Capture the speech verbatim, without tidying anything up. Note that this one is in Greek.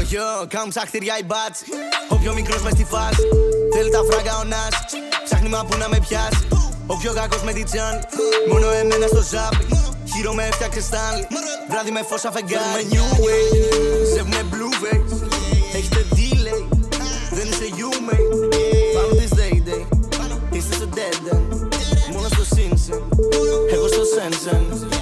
Yo, κάνουν ψάχτηρια οι μπάτς. Όποιο μικρός μες στη φάση θέλει τα φράγκα ο Νας. Ψάχνει μα που να με πιάσει. Ο πιο κακός με τη Τζάνι. Μόνο εμένα στο ζάπι. Χείρο με έφτιαξε Stanley. Βράδυ με φως αφεγγάρι. Με new way. Ζεύουνε blue face. Έχετε delay. Δεν είσαι you mate. Πάνω της day day. Είστε στο dead end. Μόνο στο Simpson. Εγώ στο Sensen.